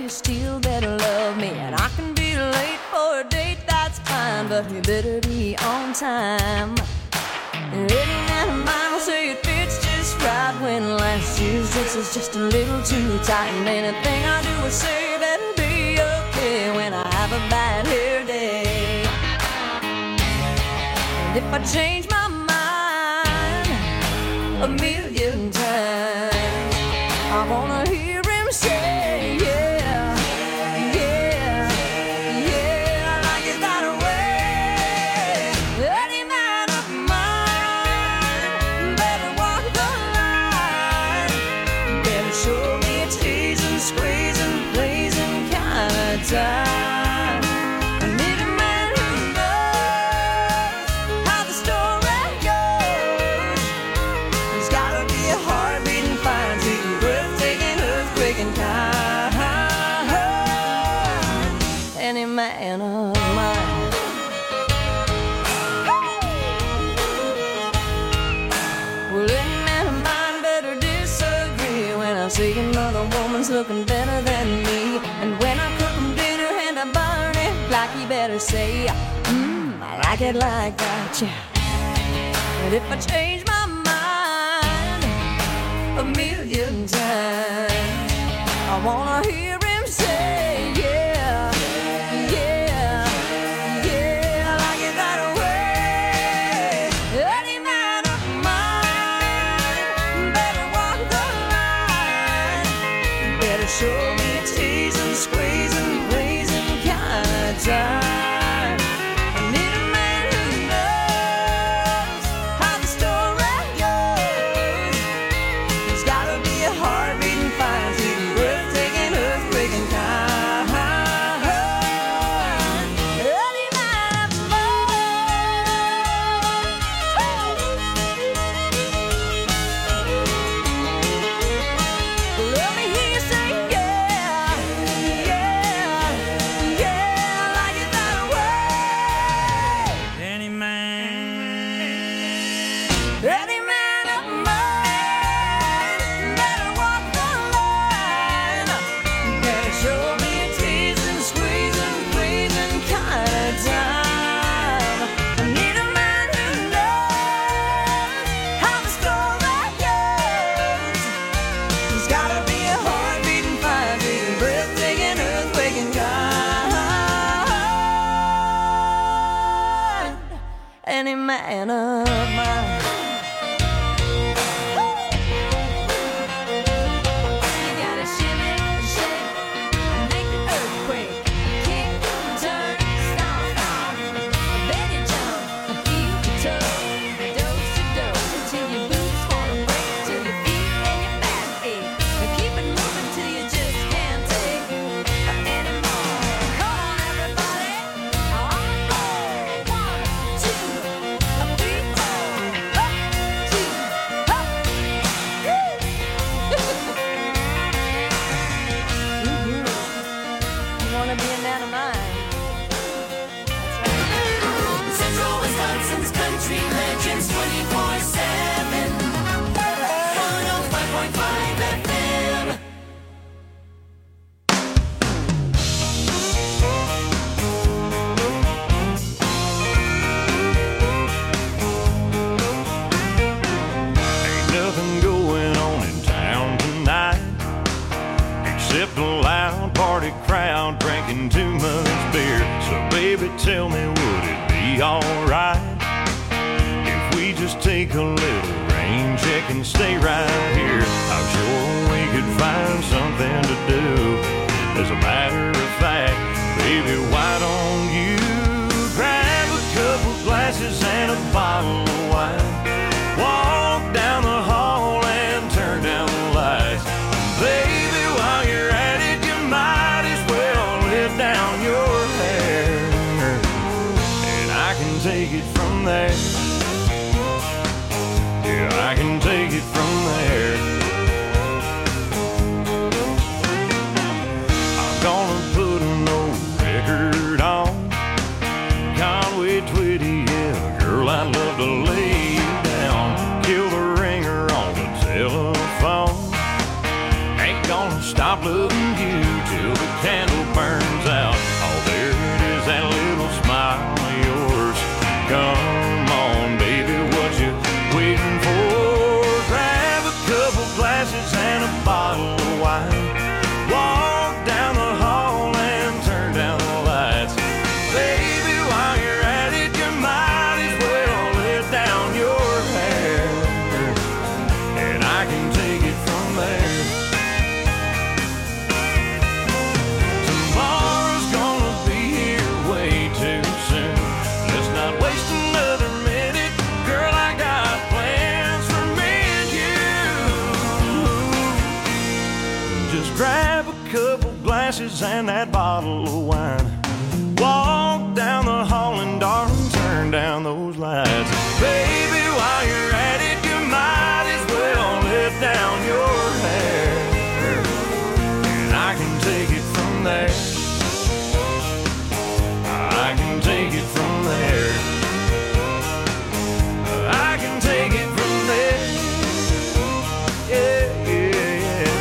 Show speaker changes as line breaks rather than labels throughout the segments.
you still better love me. And I can be late for a date, that's fine, but you better be on time. And any man of mine will say it fits just right when last year's dress is just a little too tight. And anything I do or say better be okay when I have a bad hair day. And if I change my mind a million times, I wanna hear him say, yeah, yeah, yeah, I like it that way. Any man of mine better walk the line, better show me a teasing, squeezing, pleasing kind of time. I need a man who knows how the story goes. There's gotta be a heart beating fine, sweet, breathtaking, earthquaking kind. Any man of mine. Well, any man of mine better disagree when I see another woman's looking better than me. And when I cook him dinner and I burn it, like he better say, I like it like that, yeah. But if I change my mind a million times, I wanna hear him say, yeah, yeah, yeah, I like it that way. Any man of mine better walk the line, better show me a teasing, squeezing, pleasing kind of time. I need a man who knows how the story goes. There's gotta be a heart beating fine, sweet, breathtaking, earthquaking kind. Any man of mine. Let me hear you say, yeah, yeah, yeah, I like it that way.
Any man.
Any man of mine better walk the line, better show me a teasing, squeezing, pleasing kind of time. I need a man who knows how the story goes. There's gotta be a heart beating fine, beating, breathtaking, earthquaking kind. Any man of mine. You gotta shimmy, shake, and make the earthquake. Kick, turn, stomp, stomp. Then you jump, heel to toe, dose to dose, until your boots wanna break, till your feet and your back ache. But keep it moving till you just can't take anymore. Come on, everybody, on the floor. 1, 2, 3, 4. Up, 2, up. You wanna be a man of mine? That's right.
Central Wisconsin's country legends 24/7. 105.5 FM.
Ain't nothing going on in town tonight except a loud party crowd drinking too much beer. So baby, tell me, would it be alright if we just take a little rain check and stay right here? I'm sure we could find something to do. As a matter of fact, baby, why don't you grab a couple glasses and a bottle of wine, walk down the hall and turn down the lights. Baby, while you're at it, you might as well let down your hair, and I can take it from there. Yeah, I can take it from there. I'm gonna put an old record on Conway Twitty, yeah, girl, I'd love to lay you down, kill the ringer on the telephone. Ain't gonna stop loving you till till the candle burns out. Oh, there it is, that little smile of yours. Come on, baby, what you waiting for? Grab a couple glasses and a bottle of wine. Walk down the hall and turn down the lights. Baby, while you're at it, you might as well let down your hair, and I can take it from there. Tomorrow's gonna be here way too soon. Let's not waste another minute. Girl, I got plans for me and you. Just grab a couple glasses and that bottle of wine. Walk down the hall and darling, turn down those lights. Baby, while you're at it, you might as well let down your hair, and I can take it from there. I can take it from there. I can take it from there. Yeah, yeah, yeah.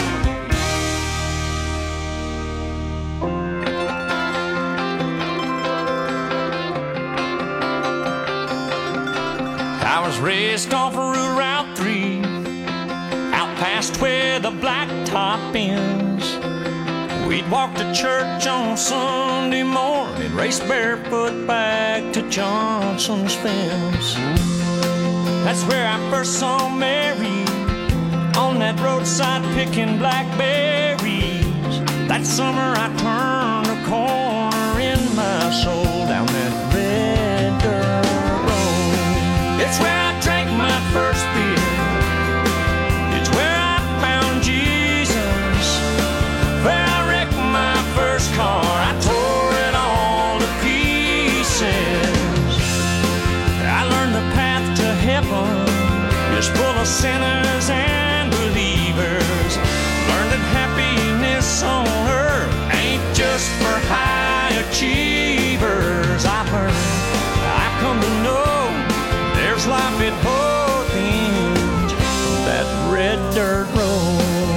I was raised off of Route 3, out past where the blacktop ends. We'd walk to church on Sunday morning, race barefoot back to Johnson's fence. That's where I first saw Mary, on that roadside picking blackberries. That summer I turned a corner in my soul down that red dirt road. It's where I drank my first beer. It's where I found Jesus. Where I wrecked my first car. I tore it all to pieces. I learned the path to heaven is full of sinners and believers. Learned that happiness on earth ain't just for high achievers. I learned, I come to know there's life at both ends of that red dirt road.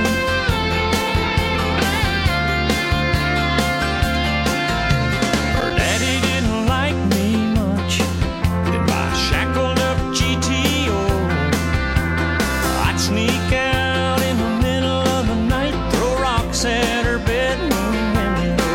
Her daddy didn't like me much in my shackled up GTO. I'd sneak out in the middle of the night, throw rocks at her bedroom window.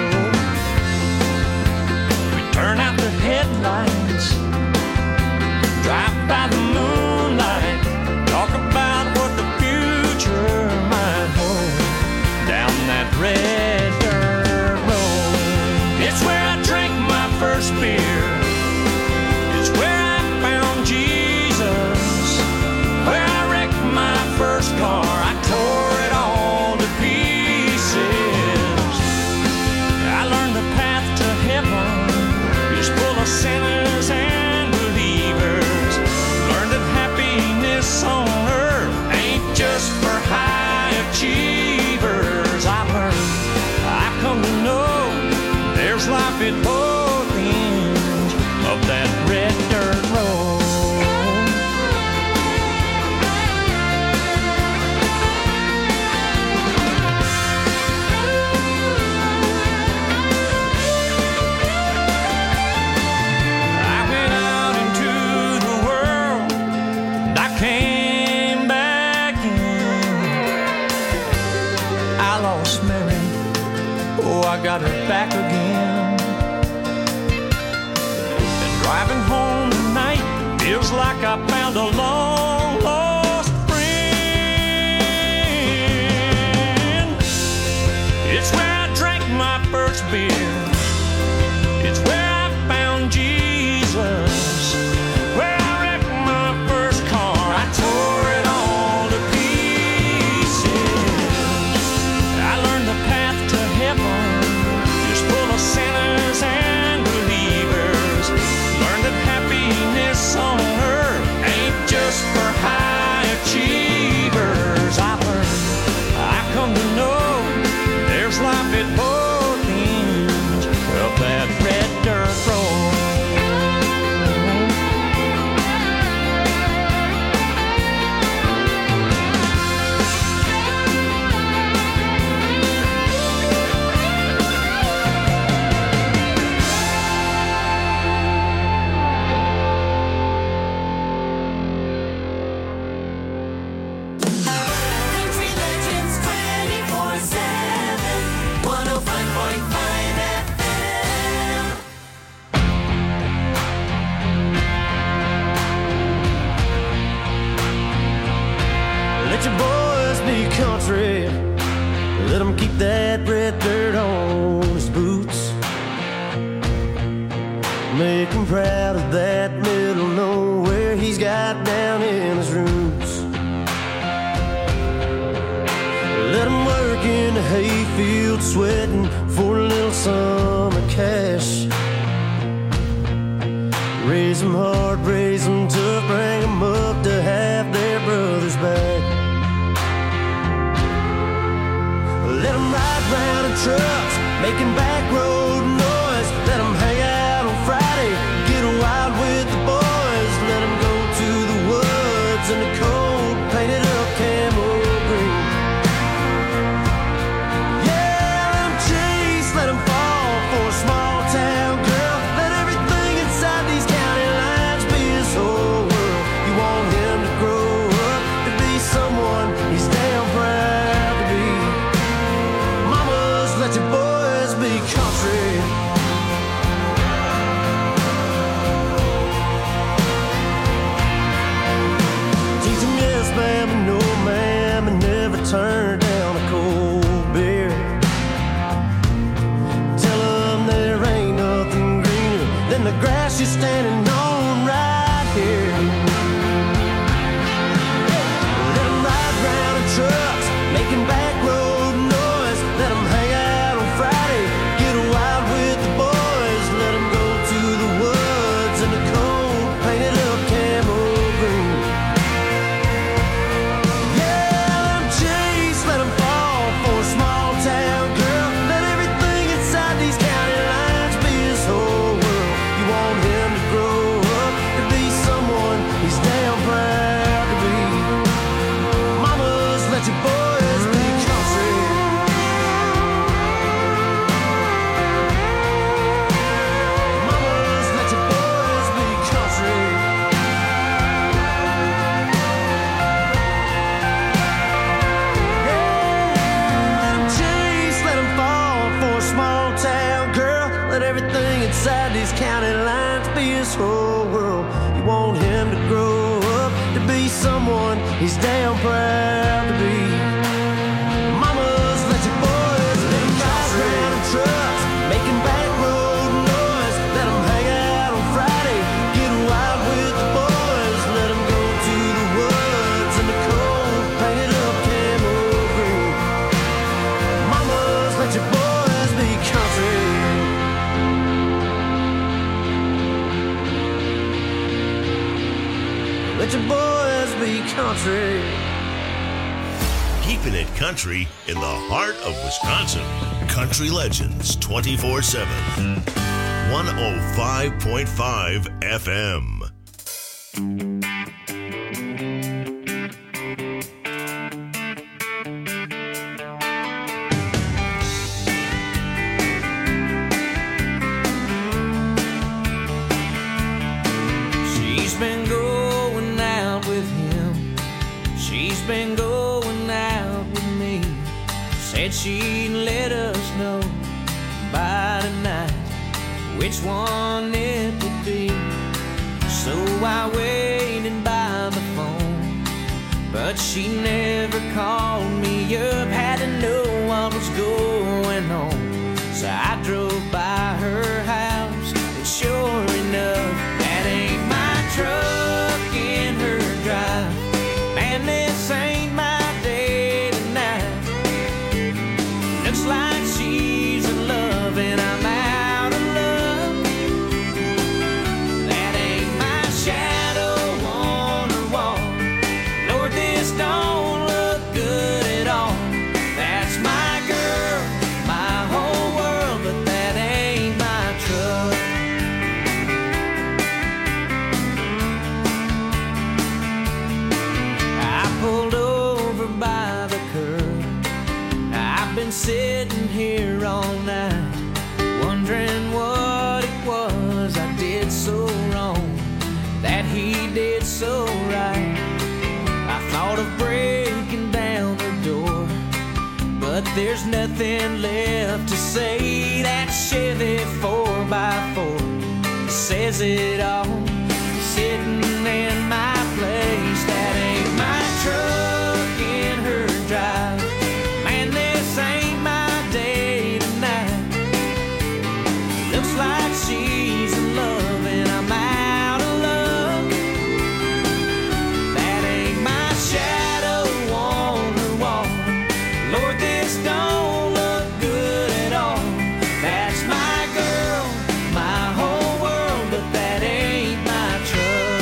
We'd turn out the headlights, drive by the moonlight, talk about what the future might hold down that red dirt road. It's where I drank my first beer. It's where I found Jesus. Where I wrecked my first car. I tore it all to pieces. I learned the path to heaven is full of sinners and believers. Learned that happiness on earth ain't just for high achievers. I learned, I come to know there's life at both ends of that red dirt road. I went out into the world and I came back in. I lost Mary, oh, I got her back again. And driving home tonight feels like I found a long lost friend. It's where I drank my first beer. It's where I found Jesus. Where I wrecked my first car. I tore it all to pieces. I learned the path to heaven is full of sinners and believers. Learned that happiness on earth ain't just for high achievers. I learned, I come to know there's life at both ends
country. Let him keep that red dirt on his boots. Make him proud of that middle nowhere he's got down in his roots. Let him work in the hayfield sweating for a little summer cash. Raise them hard, raise them tough, bring them up to have their brothers back. Let them ride round in trucks, making back road noise. Let them hang out on Friday, get wild with the boys. Let them go to the woods in the cold, painted up camo green. Yeah, let them chase, let them fall for a small town girl. Let everything inside these county lines be his whole world. You want him to grow up to be someone he's damn proud to be. Mamas, let your boys be country. Teach them yes, ma'am, and no, ma'am, and never turn down a cold beer. Tell them there ain't nothing greener than the grass you're standing on right here. Let them ride round in trucks, making back road noise. Let them hang out on Friday, get wild with the boys. Let them go to the woods in the cold, painted up camo green. Yeah, let them chase, let them fall for a small town girl. Let everything inside these county lines be his whole world. You want him to grow up to be someone he's damn proud to be. Mamas, let your boys be country. Mamas, let your boys be country. Yeah, let him chase, let him fall for a small town girl. Let everything inside these county lines be his whole world. You want him to grow up to be someone he's damn proud to be. Mamas, let your boys be country. Ride round in trucks, making back road noise. Let them hang out on Friday, get wild with the boys. Let them go to the woods in the cold, painted up camo green. Mamas, let your boys be country. Let your boys be country.
Keeping it country in the heart of Wisconsin. Country Legends 24/7. 105.5 FM.
She's been going out with him. She's been going out with me. Said she'd let us know by tonight which one it would be. So I waited by the phone, but she never called me up. Had to know what was going on, so I drove by her house, and sure enough, that ain't my truck in her drive. Man, this ain't my day tonight. Looks like she's in love and I'm out of love. That ain't my shadow on her wall. Lord, this don't look good at all. That's my girl, my whole world, but that ain't my truck. I pulled over by the curb. I've been sitting here all night, wondering what it was I did so wrong, that he did so right. I thought of breaking down the door, but there's nothing left to say. That Chevy 4x4 says it all, sitting in my place. That ain't my truck in her drive. Lord, this don't look good at all. That's my girl, my whole world, but that ain't my truck.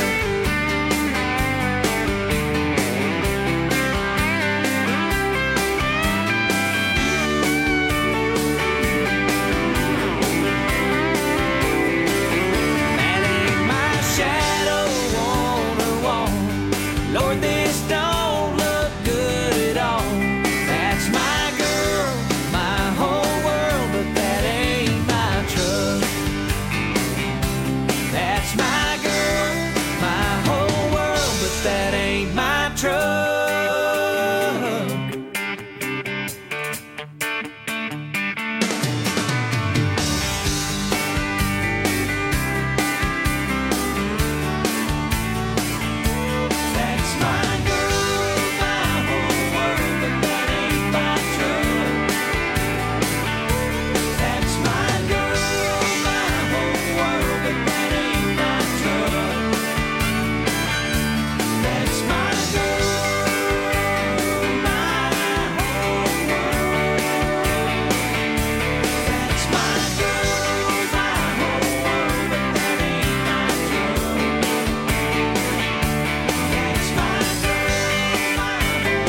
That ain't my shadow on her wall. Lord, this don't look good at all. That's my girl, my whole world, but that ain't my truck. That's my girl, my whole world, but that ain't my truck. That's my girl, my whole world, but that ain't my truck. That's my girl, my whole world, but that ain't my truck. That's my girl, my whole world. That's my girl, my whole world, but that ain't my truck. That's my girl, my whole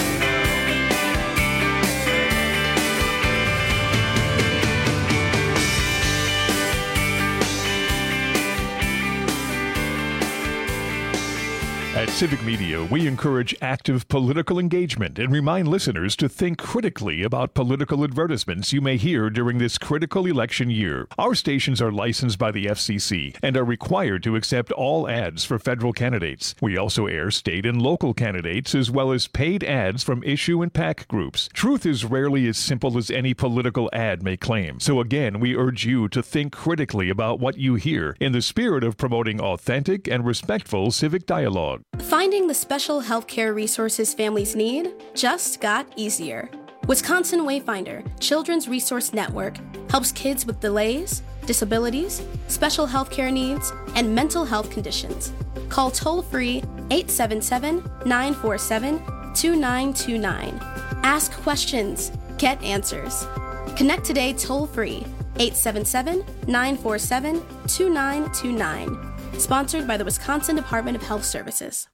At Civic Media, we encourage active political engagement and remind listeners to think critically about political advertisements you may hear during this critical election year. Our stations are licensed by the FCC and are required to accept all ads for federal candidates. We also air state and local candidates as well as paid ads from issue and PAC groups. Truth is rarely as simple as any political ad may claim. So again, we urge you to think critically about what you hear in the spirit of promoting authentic and respectful civic dialogue.
Finding the special healthcare resources families need just got easier. Wisconsin Wayfinder Children's Resource Network helps kids with delays, disabilities, special healthcare needs, and mental health conditions. Call toll-free 877-947-2929. Ask questions, get answers. Connect today toll-free 877-947-2929. Sponsored by the Wisconsin Department of Health Services.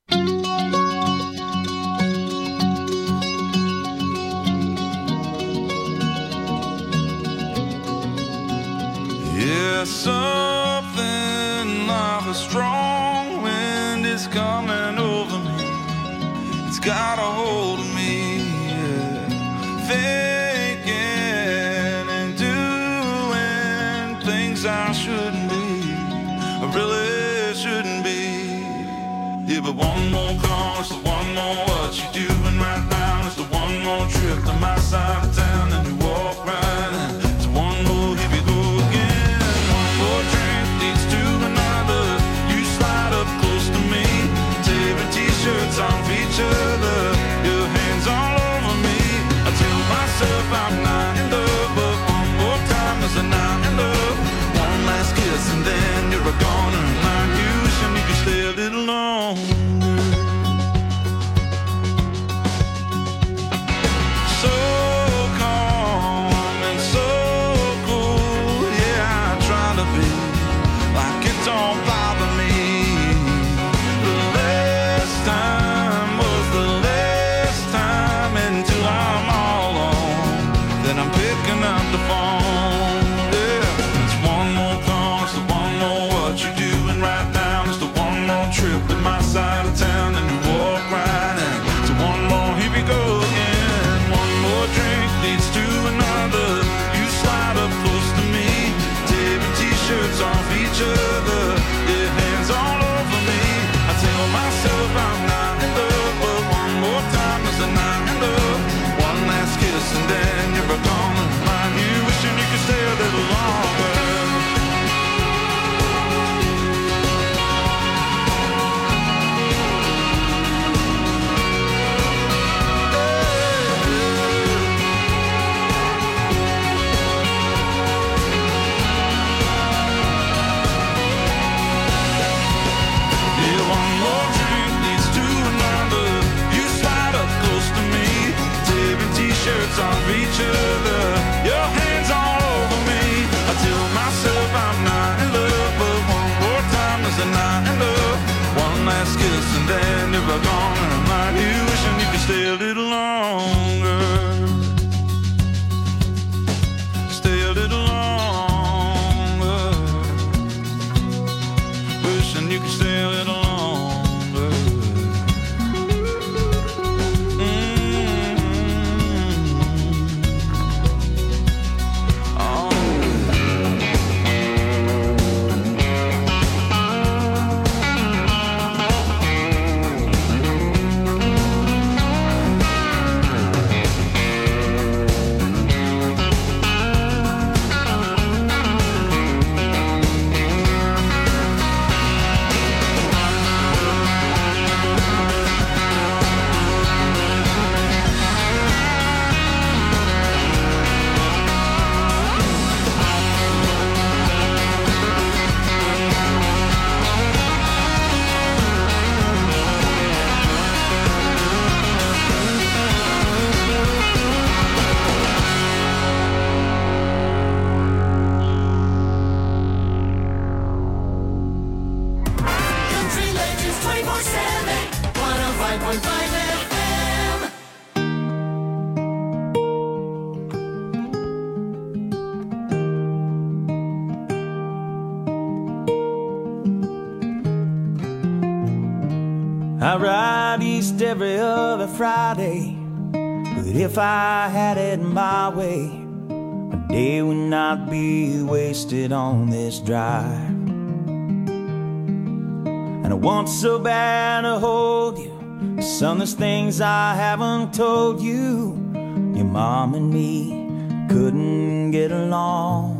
Yeah, something like a strong wind is coming over me. It's got a hold of me, yeah. Thinking and doing things I shouldn't be. I really shouldn't be. Yeah, but one more call, it's the one more what you doing right now. It's the one more trip to my side of town and you walk right in. It's one more, here we go again. One more drink leads to another. You slide up close to me, tearing t-shirts off each other. Your hands all over me. I tell myself I'm not in love, but one more time is a not in love. One last kiss and then you're a goner. Like you, show me you can stay a little longer. So calm. each other. Your hands all over me. I tell myself I'm not in love, but one more time is a not in love. One last kiss and then you're gone, and I'm not here wishing you could stay a little longer. Stay a little longer. Wishing you could stay a little longer.
I ride east every other Friday, but if I had it my way, my day would not be wasted on this drive. And I want so bad to hold you, son, there's things I haven't told you. Your mom and me couldn't get along,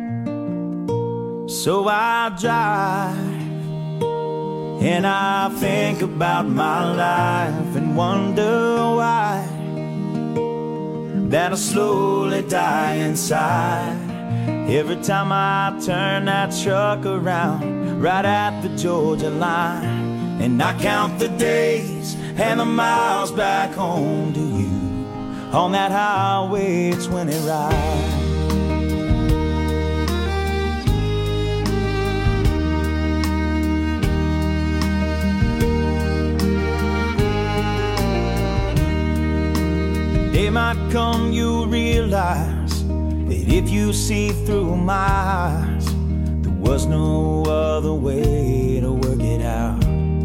so I drive. And I think about my life and wonder why that I slowly die inside every time I turn that truck around right at the Georgia line. And I count the days and the miles back home to you on that Highway 20 ride. Day might come, you'll realize that if you see through my eyes, there was no other way to work it out.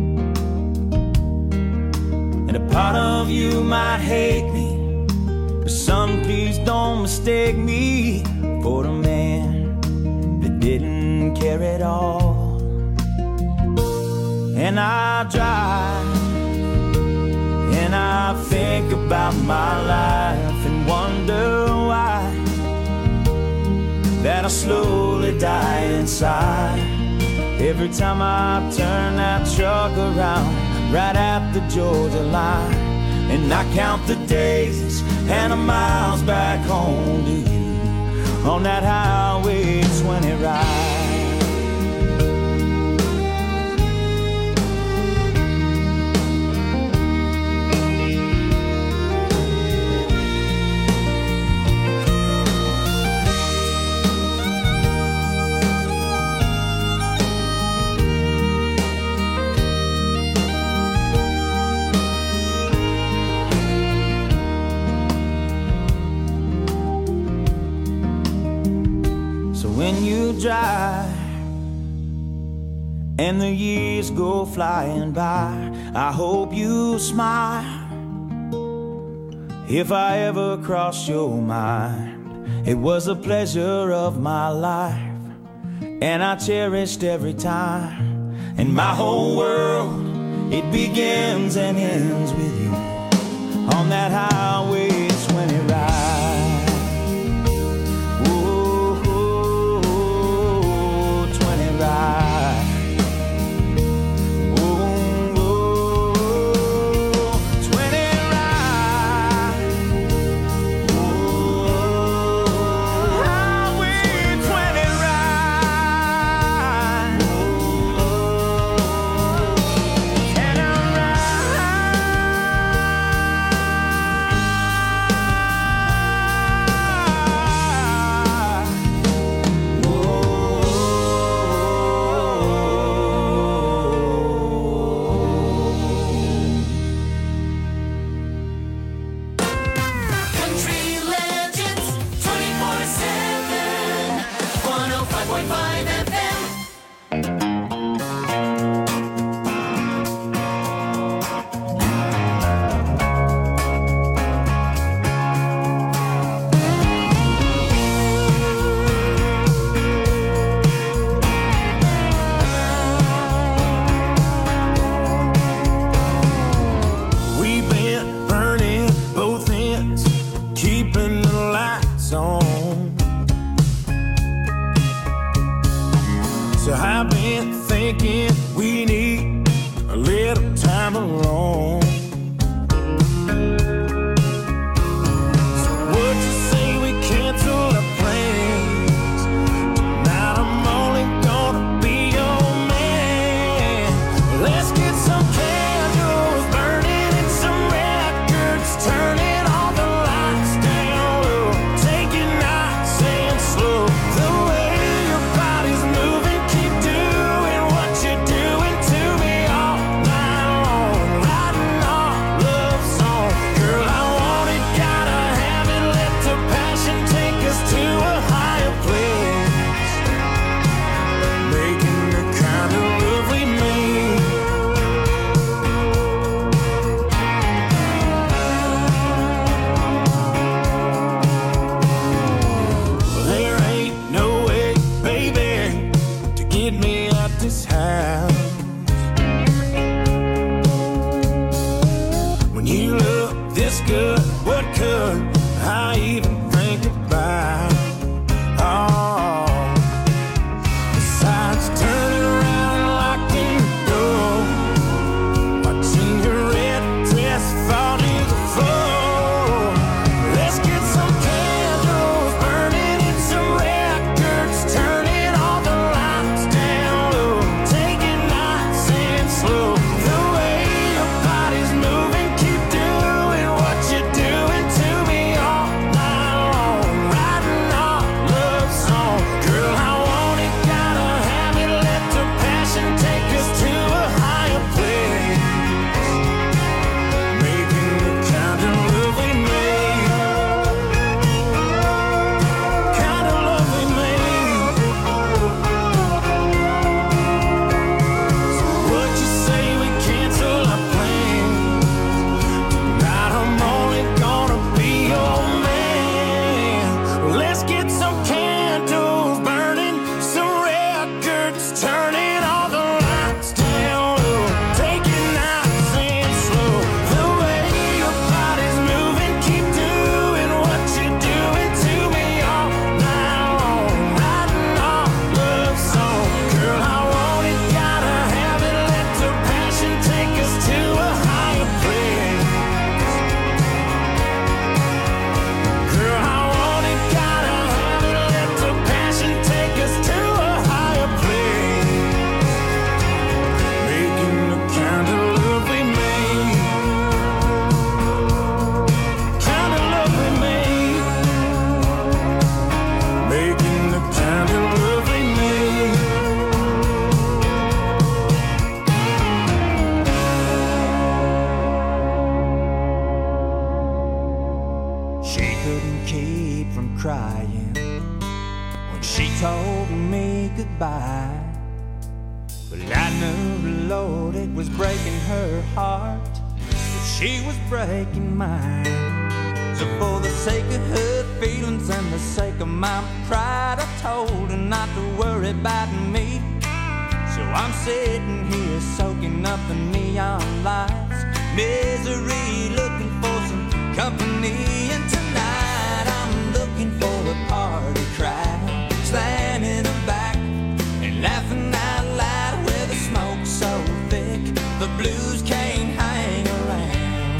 And a part of you might hate me, but son, please don't mistake me for the man that didn't care at all. And I drive, and I think about my life and wonder why that I slowly die inside every time I turn that truck around right at the Georgia line. And I count the days and the miles back home to you on that Highway 20 ride. When you drive and the years go flying by, I hope you smile if I ever cross your mind. It was a pleasure of my life, and I cherished every time. And my whole world, it begins and ends with you on that Highway 20 ride. turning the lights on. So I've been thinking we need a little time alone. So would you say we cancel our plans? Tonight I'm only gonna be your man. Let's get some candles burning and some records turning, all the lights down low. Take it nice and slow. The way your body's moving, keep doing what you're doing to me all night long. Writing our love song. Girl, I want it, gotta have it. Let the passion take us to a higher place. Making the kind of love we made. There ain't no way, baby, to get me out this house. When you look this good, what could I even think about? Oh, besides turning around and locking the door, watching your red dress fall to the floor. Let's get some candles burning and some records turning, all the lights down low. Take it nice and slow. The way your body's moving, keep doing what you're doing to me all night long. Writing our love song. Girl, I want it, gotta have it. Let the passion take us to a higher place. Making the kind of love we made. Kind of love we made. So would you say we cancel our plans? Tonight I'm only gonna be your man. Let's get some candles burning, some records turning, all the lights down low. Take it nice and slow. The way your body's moving, keep doing what you're doing to me all night long. Writing our love song. Girl, I want it, gotta have it. Let the passion take us to a higher place. Girl, I want it, gotta have it. Let the passion take us to a higher place. Making the kind of love we made. Kind of love we made. Making the kind of love we made. She couldn't keep from crying when she told me goodbye. But I knew, Lord, it was breaking her heart, but she was breaking mine. So for the sake of her feelings and the sake of my pride, I told her not to worry about me. So I'm sitting here soaking up the neon lights, misery, looking for some company. And tonight I'm looking for a party crowd, slamming them back and laughing out loud, where the smoke's so thick the blues can't hang around.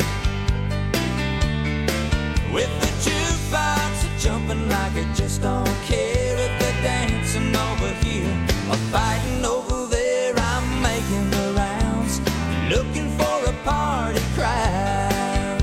With the jukebox jumping like it just don't care if they're dancing over here or fighting over there. I'm making the rounds, looking for a party crowd.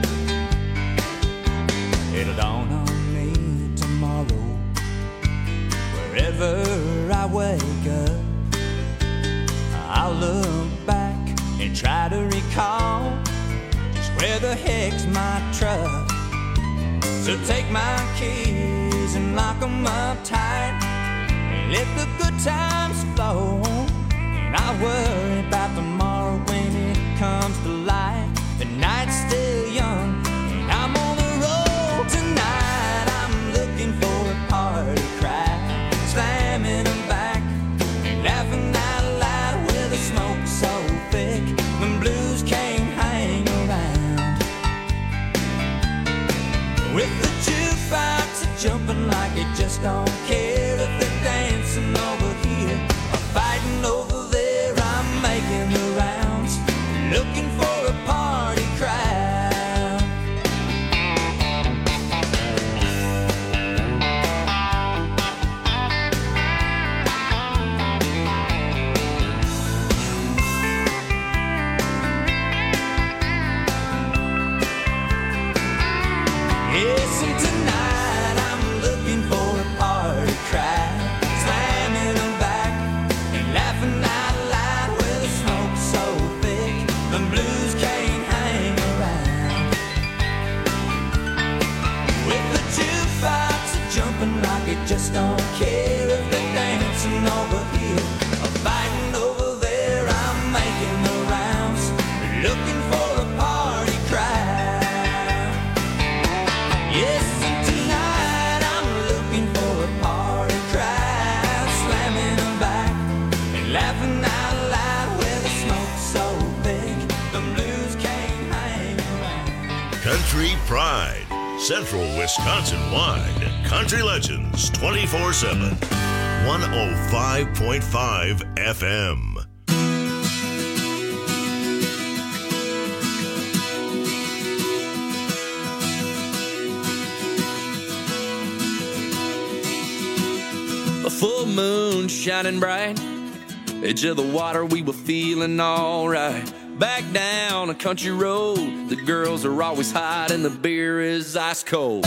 It'll dawn on me tomorrow, wherever I wake up, I'll look back and try to recall just where the heck's my truck. So take my keys and lock 'em up tight and let the good times flow. And I worry about tomorrow when it comes to light. The night's still young and I'm on the road tonight. I'm looking for a party crowd, slamming them back and laughing out loud, where the smoke's so thick when blues can't hang around. With the
jukebox are jumping like they just don't care. If they're dancing over here or fighting over there, I'm making the rounds, looking for a party crowd. Yes, and tonight I'm looking for a party crowd, slamming them back and laughing out loud with the smoke so thick the blues can't hang around. With the jukebox jumping like it just don't care. If they're dancing over here or fighting over there, I'm making the rounds, looking for a party crowd. Yes, and tonight I'm looking for a party crowd, slamming them back and laughing out loud with the smoke so thick the blues can't hang around.
Country Pride, Central Wisconsin-wide. Country Legends 24/7. 105.5 FM.
A full moon shining bright, edge of the water, we were feeling alright. Back down a country road, the girls are always hot and the beer is ice cold.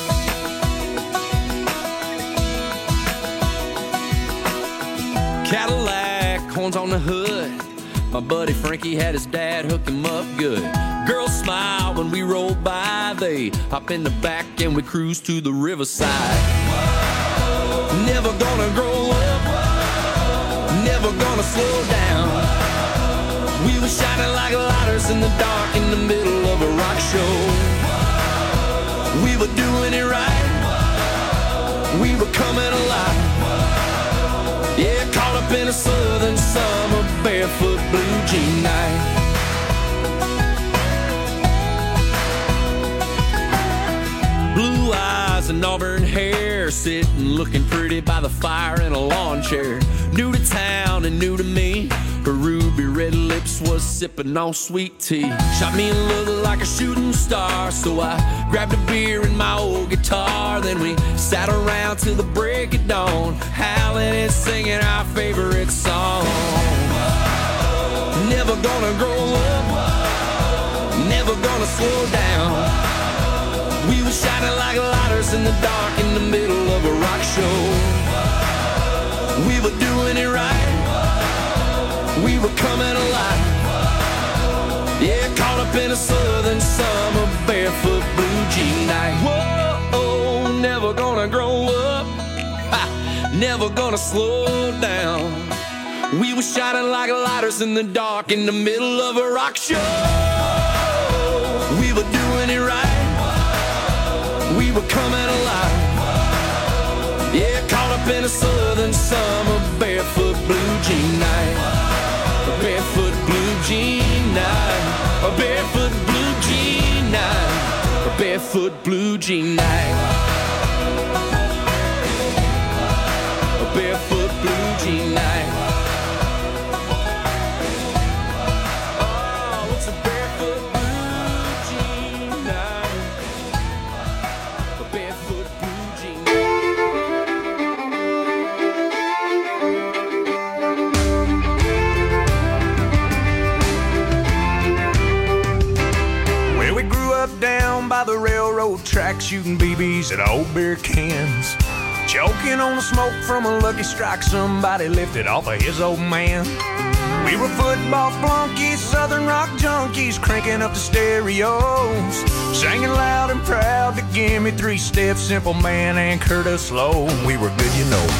Cadillac, horns on the hood, my buddy Frankie had his dad hook him up good. Girls smile when we roll by, they hop in the back and we cruise to the riverside. Never gonna grow up, never gonna slow down. We were shining like lighters in the dark in the middle of a rock show. We were doing it right, we were coming alive. Yeah, caught up in a southern summer, barefoot blue jean night. Blue eyes and auburn hair, sitting looking pretty by the fire in a lawn chair. New to town and new to me, her ruby red lips was sipping on sweet tea. Shot me a look like a shooting star, so I grabbed a beer and my old guitar. Then we sat around till the break of dawn, howling and singing our favorite song. Never gonna grow up, never gonna slow down. We were shining like lighters in the dark in the middle of a rock show. We were doing it right, we were coming alive. Yeah, caught up in a southern summer, barefoot blue jean night. Whoa, never gonna grow up, ha, never gonna slow down. We were shining like lighters in the dark in the middle of a rock show. We were doing it right, we were coming alive. Yeah, caught up in a southern summer, barefoot blue jean night. A barefoot blue jean night. A barefoot blue jean night. A barefoot blue jean night. A barefoot blue jean night. Oh, it's a barefoot blue jean night. A barefoot blue jean night.
Down by the railroad track, shooting BBs at old beer cans, choking on the smoke from a Lucky Strike somebody lifted off of his old man. We were football flunkies, southern rock junkies, cranking up the stereos, singing loud and proud to Give Me Three Steps, Simple Man, and Curtis Slow. We were good, you know.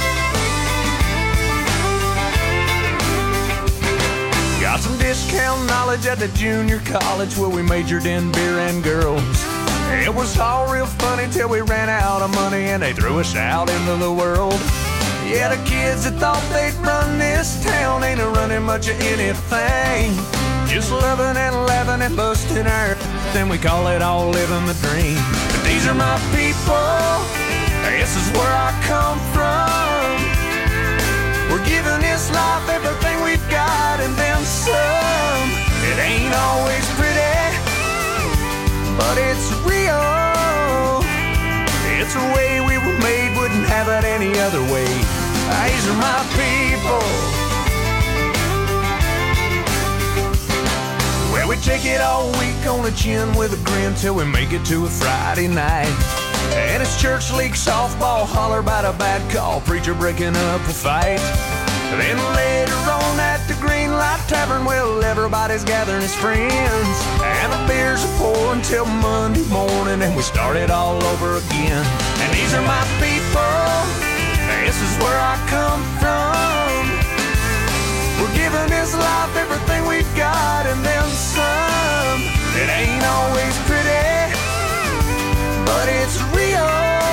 Got some discount knowledge at the junior college where we majored in beer and girls. It was all real funny till we ran out of money and they threw us out into the world. Yeah, the kids that thought they'd run this town ain't a running much of anything. Just loving and laughing and busting our, then we call it all living the dream.
These are my people, this is where I come from. We're giving this life everything we've got and then some. It ain't always pretty, but it's real. It's the way we were made, wouldn't have it any other way. These are my people. Well, we take it all week on the chin with a grin till we make it to a Friday night. And it's church league softball, holler about a bad call, preacher breaking up a fight. Then later on at the Green Light Tavern, well, everybody's gathering as friends. And the beers are pouring till Monday morning, and we start it all over again. And these are my people, this is where I come from. We're giving this life everything we've got and then some. It ain't always pretty, but it's real.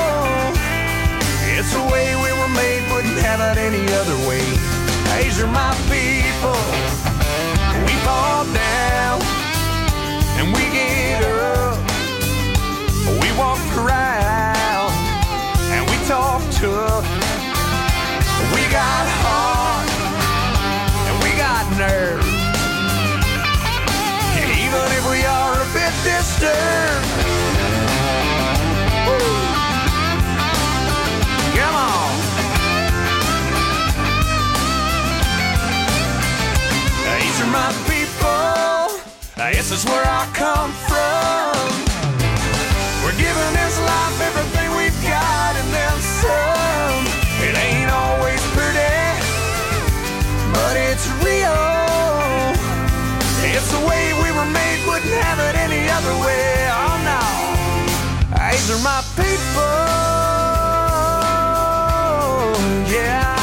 It's the way we were made, wouldn't have it any other way. These are my people. We fall down and we get up. We walk around and we talk tough. We got heart and we got nerve. Even if we are a bit disturbed. Woo. Come on. These are my people. This is where I come from. We're giving this life everything we've got and then some. It ain't always pretty, but it's real. It's the way we were made, wouldn't have it any other way. Oh no. These are my people. Yeah.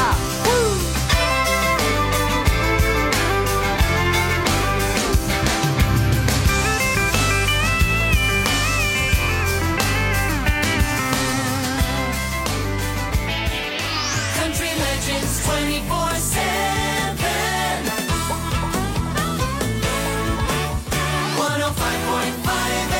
Country Legends 24/7. 105.5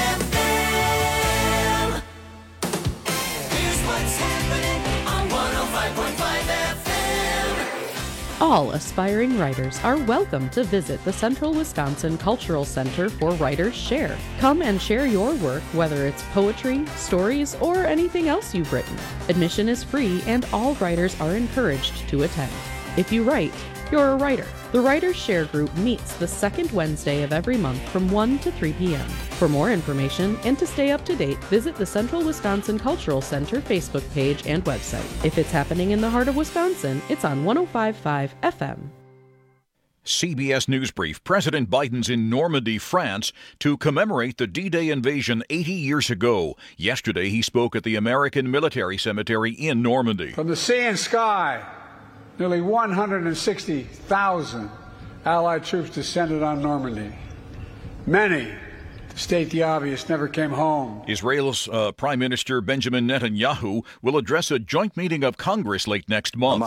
FM. Here's what's happening on 105.5 FM.
All aspiring writers are welcome to visit the Central Wisconsin Cultural Center for Writers Share. Come and share your work, whether it's poetry, stories, or anything else you've written. Admission is free and all writers are encouraged to attend. If you write, you're a writer. The Writers Share Group meets the second Wednesday of every month from 1 to 3 p.m. For more information and to stay up to date, visit the Central Wisconsin Cultural Center Facebook page and website. If it's happening in the heart of Wisconsin, it's on 105.5 FM.
CBS News Brief. President Biden's in Normandy, France, to commemorate the D-Day invasion 80 years ago. Yesterday, he spoke at the American Military Cemetery in Normandy.
From the sea and sky, nearly 160,000 Allied troops descended on Normandy. Many, to state the obvious, never came home.
Israel's Prime Minister Benjamin Netanyahu will address a joint meeting of Congress late next month.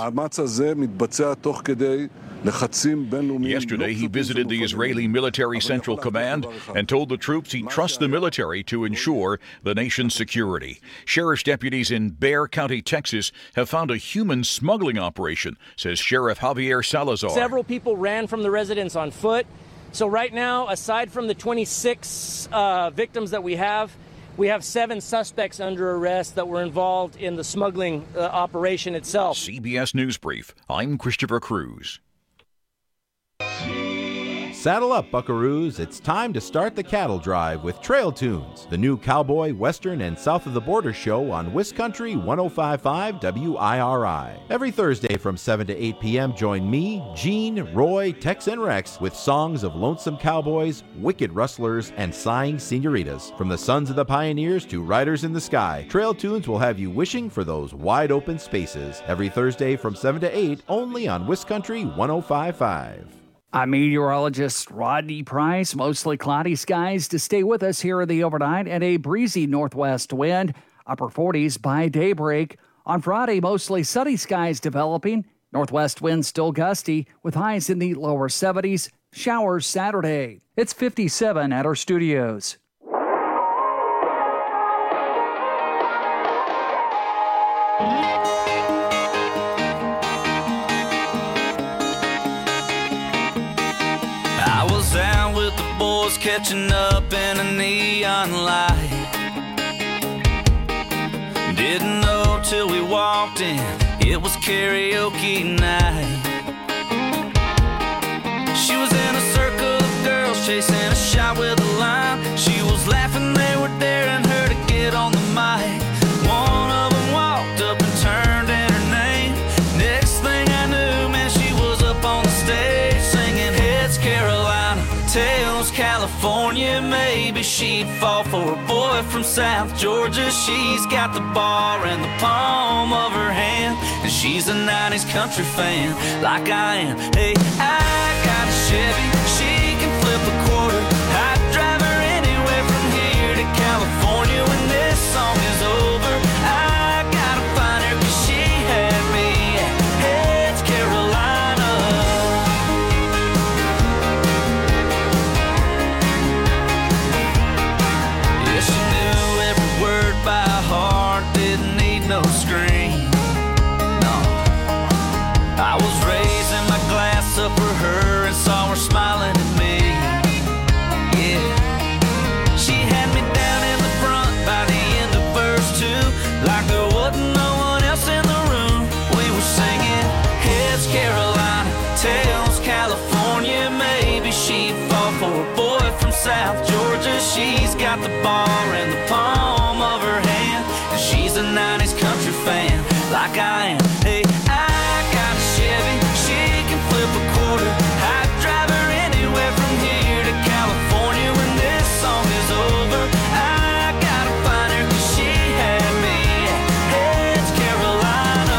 Yesterday, he visited the Israeli Military Central Command and told the troops he trusts the military to ensure the nation's security. Sheriff's deputies in Bexar County, Texas, have found a human smuggling operation, says Sheriff Javier Salazar.
Several people ran from the residence on foot. So right now, aside from the 26 victims that we have 7 suspects under arrest that were involved in the smuggling operation itself.
CBS News Brief. I'm Christopher Cruz.
Saddle up, buckaroos. It's time to start the cattle drive with Trail Tunes, the new cowboy, western, and south of the border show on Wiscountry 105.5 WIRI. Every Thursday from 7 to 8 p.m., join me, Gene, Roy, Tex, and Rex with songs of lonesome cowboys, wicked rustlers, and sighing senoritas. From the sons of the pioneers to riders in the sky, Trail Tunes will have you wishing for those wide open spaces. Every Thursday from 7 to 8, only on Wiscountry 105.5.
I'm meteorologist Rodney Price. Mostly cloudy skies to stay with us here in the overnight and a breezy northwest wind, upper 40s by daybreak. On Friday, mostly sunny skies developing. Northwest winds still gusty with highs in the lower 70s. Showers Saturday. It's 57 at our studios.
was catching up in a neon light. Didn't know till we walked in, it was karaoke night. She was in a circle of girls chasing a shot with a line. She was laughing, they were daring her to get on the mic. One of them walked up and turned in her name. Next thing I knew, man, she was up on the stage singing heads Carolina, tails California. Maybe she'd fall for a boy from South Georgia. She's got the bar in the palm of her hand, and she's a 90s country fan like I am. Hey, I got a Chevy, she can flip a quarter. I'd drive her anywhere from here to California when this song is over. I gotta find her 'cause she had me at Heads Carolina. Yeah, she knew every word by heart, didn't need no screen. No, I was raising my glass up for her and saw her smiling at me. Yeah, she had me down in the front by the end of verse 2, like there wasn't no one else in the room. We were singing heads Carolina, tails California. Maybe she'd fall for a boy from South Georgia. She's got the bar in the palm of her hand, and she's a 90s country fan like I am. Hey, I got a Chevy, she can flip a quarter. I'd drive her anywhere from here to California when this song is over. I gotta find her 'cause she had me at Heads Carolina.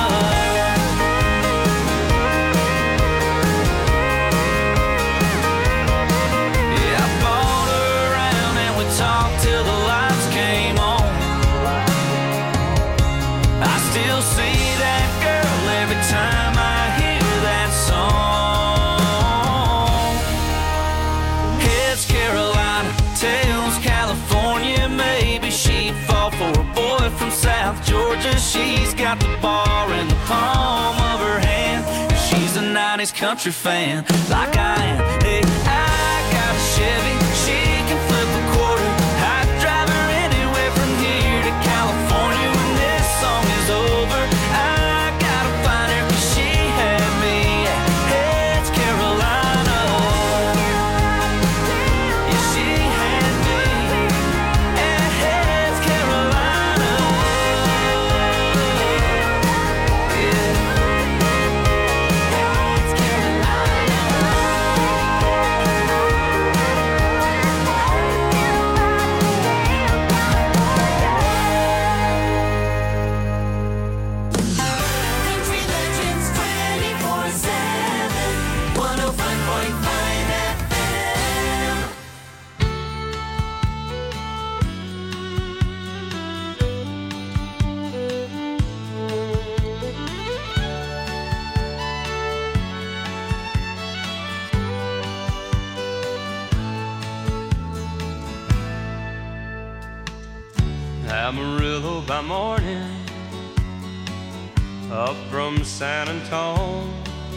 Yeah, I bought her around and we talked till the lights came on. I still see that girl every time I hear that song. Heads Carolina, tails California. Maybe she'd fall for a boy from South Georgia. She's got the bar in the palm of her hand, and she's a 90s country fan like I am. Hey, I got a Chevy, she can flip a quarter. I'd drive her anywhere from here to California when this song is over. I gotta find her 'cause she had me at Heads Carolina. Yeah, she had me at Heads Carolina. Yeah. Heads Carolina.
Country Legends 24/7, 105.5 FM.
Amarillo by morning, up from San Antone.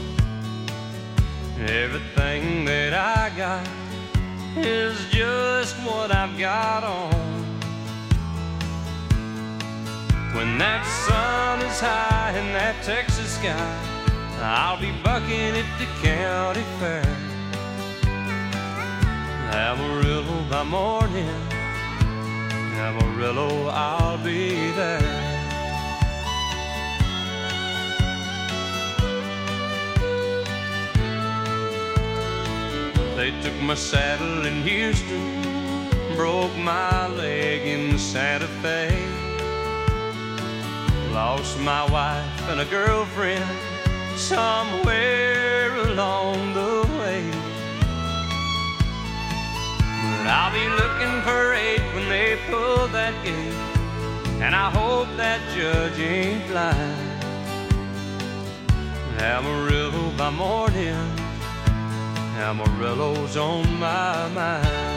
Everything that I got is just what I've got on. When that sun is high in that Texas sky, I'll be bucking at the county fair. Amarillo by morning, Amarillo, I'll be there. They took my saddle in Houston, broke my leg in Santa Fe. Lost my wife and a girlfriend somewhere along the way. But I'll be looking for 8 when they pull that gate, and I hope that judge ain't blind. Amarillo by morning, Amarillo's on my mind.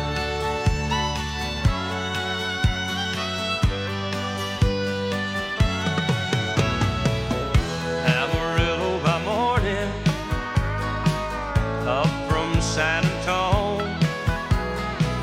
Amarillo by morning, up from San Antone.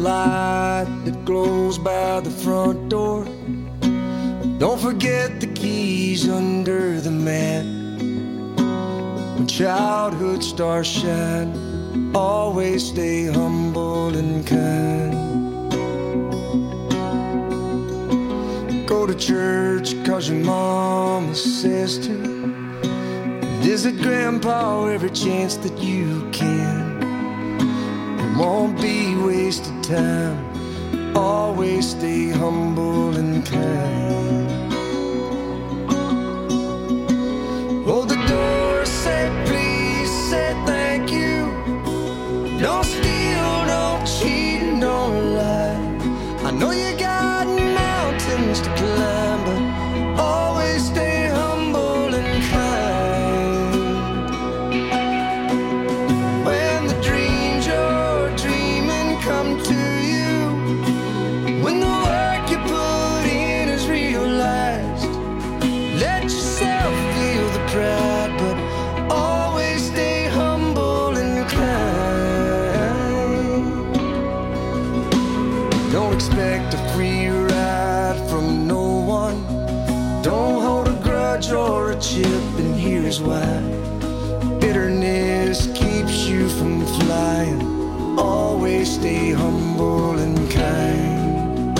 light that glows by the front door. Don't forget the keys under the mat. When childhood stars shine, always stay humble and kind. Go to church 'cause your mama says to. Visit grandpa every chance that you can. It won't be wasted time. Always stay humble and kind. Hold the door, say please, say thank you. Don't steal, don't cheat, and don't lie. I know you got mountains to climb, but always stay humble and kind. When the dreams you're dreaming come to you, when the work you put in is realized, let yourself feel the pride, but always stay humble and kind. Don't expect a free ride from no one. Don't hold a grudge or a chip, and here's why. Bitterness keeps you from flying. Always stay humble and kind.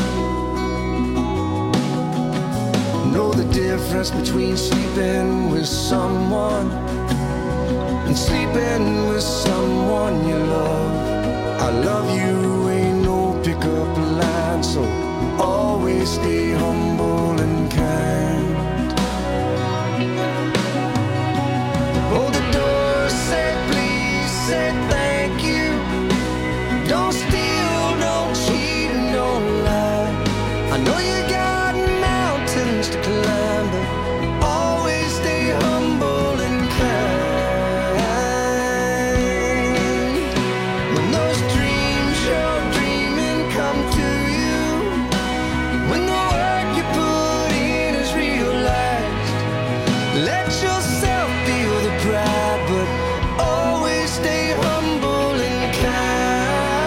Know the difference between sleeping with someone and sleeping with someone you love. I love you ain't no pickup line, so always stay humble and kind. Hold the door, say please, say thank you. Don't steal, don't cheat, and don't lie. I know you got mountains to climb, but always stay humble and kind. When those dreams you're dreaming come to you, when the work you put in is realized, let yourself feel the pride, but always stay humble and kind.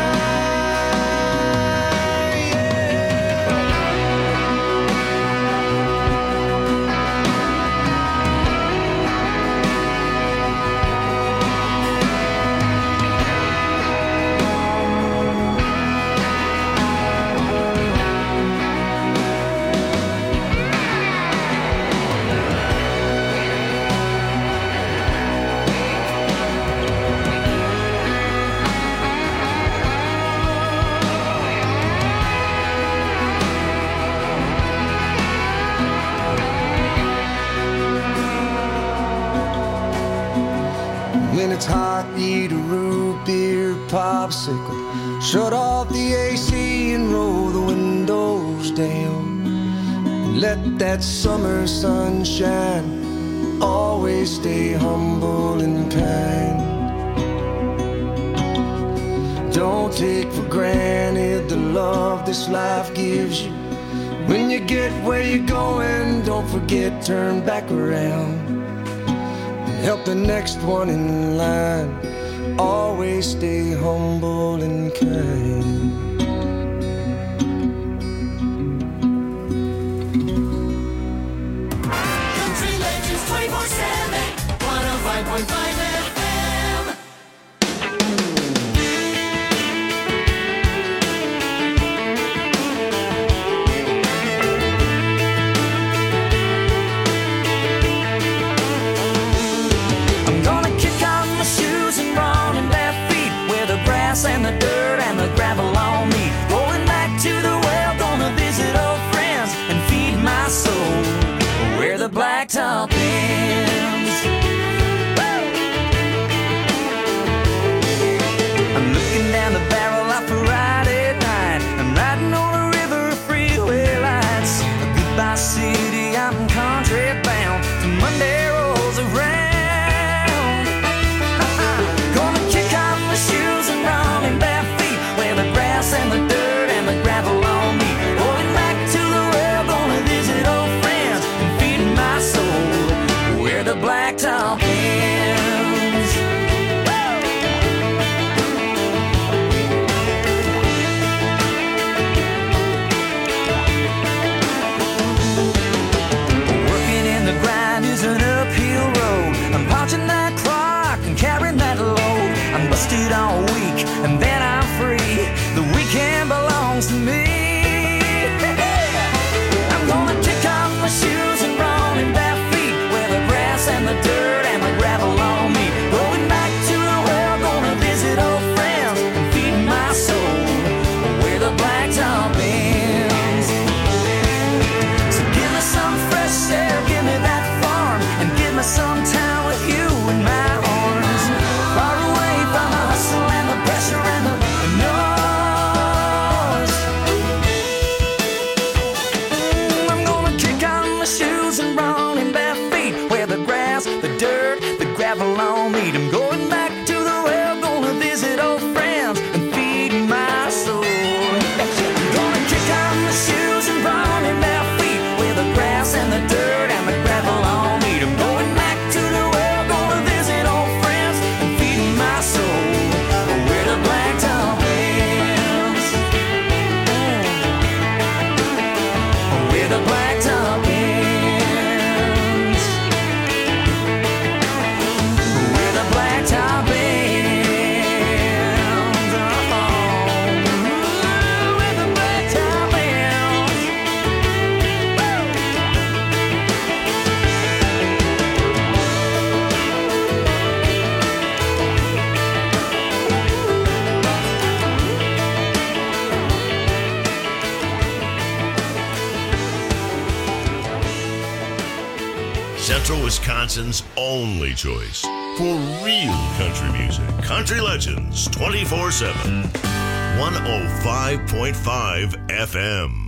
When it's hot, eat a root beer popsicle. Shut off the AC and roll the windows down. Let that summer sun shine. Always stay humble and kind. Don't take for granted the love this life gives you. When you get where you're going, don't forget, turn back around. Help the next one in line. Always stay humble and kind.
Country Legends 24/7, 105.5 FM.
I'm gonna kick off my shoes and run in bare feet, where the grass and the dirt and the gravel on me. Going back to the well, gonna visit old friends and feed my soul where the blacktop ends. Woo! I'm looking down the barrel of a Friday night. I'm riding on a river of freeway lights. Goodbye city, I'm country bound. Monday rolls around. Gonna kick off my shoes and run in bare feet, where the grass and the dirt and the gravel on me. Going back to the well, gonna visit old friends and feed my soul gravel on meat. I'm going back to the well, gonna visit old friends and feed my soul. I'm gonna kick off my shoes and run in bare feet with the grass and the dirt and the gravel on meat. I'm going back to the well, gonna visit old friends and feed my soul where the blacktop ends. Where the blacktop ends. Where the blacktop ends. Where the blacktop ends.
Central Wisconsin's only choice for real country music. Country Legends 24/7. 105.5 FM.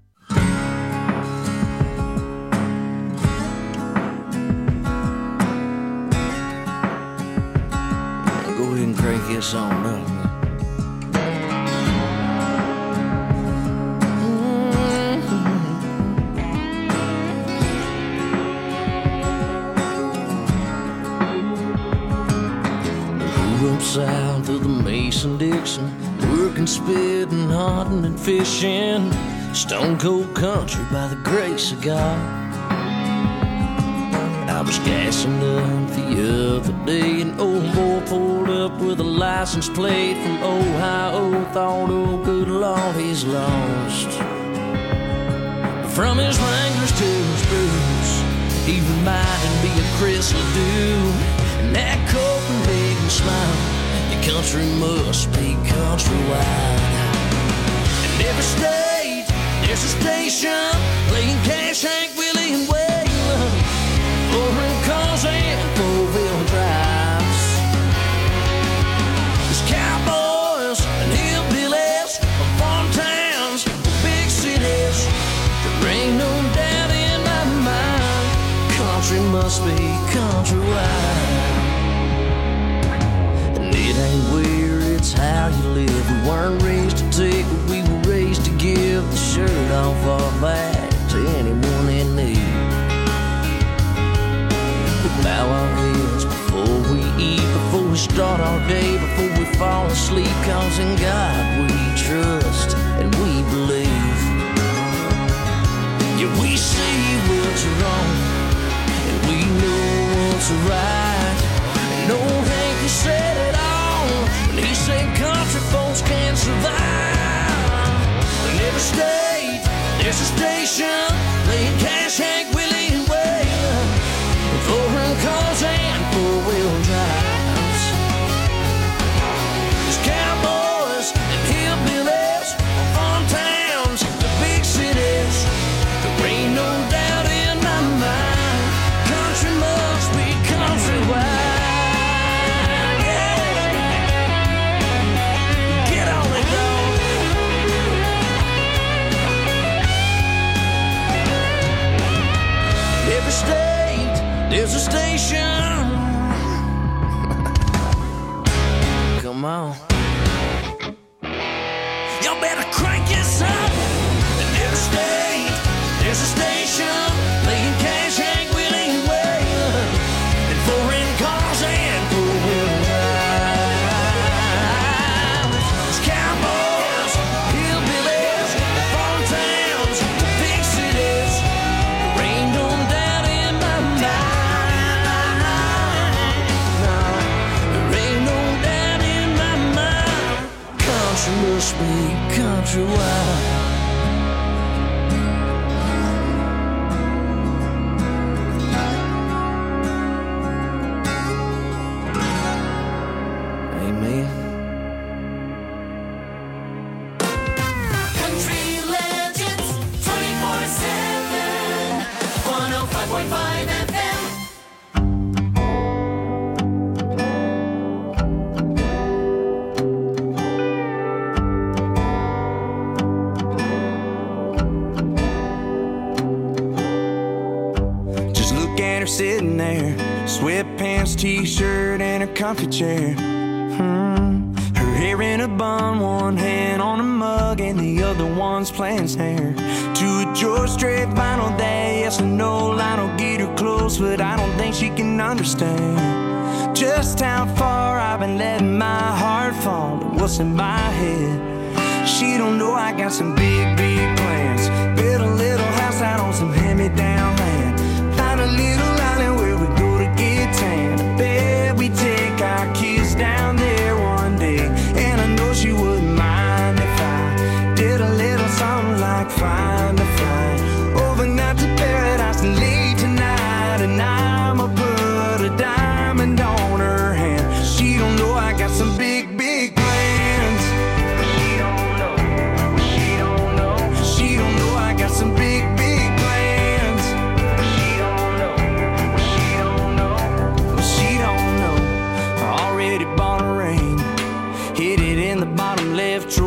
Go ahead and crank this on up. Grew up south of the Mason-Dixon, working, spitting, hunting, and fishing. Stone cold country by the grace of God. I was gassing up the other day, an old boy pulled up with a license plate from Ohio. Thought, oh good Lord, he's lost. From his Wranglers to his boots, he reminded me of Chris Ledoux. And that Copenhagen smile, your country must be countrywide. In every state, there's a station playing Cash, Hank Willie, and Waylon. Foreign cars and four-wheel drives. There's cowboys and hillbillies from farm towns, big cities. There ain't no doubt in my mind, country must be countrywide. And it ain't where, it's how you live. We weren't raised to take what we were raised to give. The shirt off our back to anyone in need. We bow our heads before we eat, before we start our day, before we fall asleep. Cause in God we trust and we believe. Yeah, we see what's wrong and we know what's right. And old Hank said it all when he said country folks can't survive. In every state, there's a station playing Cash, Hank Willie, and Waylon. Foreign cars and four-wheel drives. There's cowboys and hillbillies, farm towns, the big cities. There ain't no doubt in my mind, country must be countrywide. Yeah. Get on it, dog. Every state, there's a station. Come on. Y'all better crank this up. In every state, there's a station playing Cash, Hank Willie, and Waylon. And foreign cars and four-wheel drives. There's cowboys, hillbillies, farm towns, big cities. There ain't no doubt in my mind,
sitting there, sweatpants, t-shirt, and her comfy chair. Her hair in a bun, one hand on a mug, and the other one's playing snare to a George Strait vinyl that yes or no Lionel get her close, but I don't think she can understand just how far I've been letting my heart fall and what's in my head. She don't know I got some big, big plans. Build a little house out on some hand-me-down land. Find a little island where we go to get tan. I bet we take our kids down there one day, and I know she wouldn't mind if I did a little something like find a flight overnight to paradise and leave tonight. And I'ma put a diamond on her hand. She don't know I got some big, big plans. She don't know. She don't know. She don't know I got some big, big plans. She don't know. She don't know. She don't know. I already bought a ring, hid it in the bottom left drawer.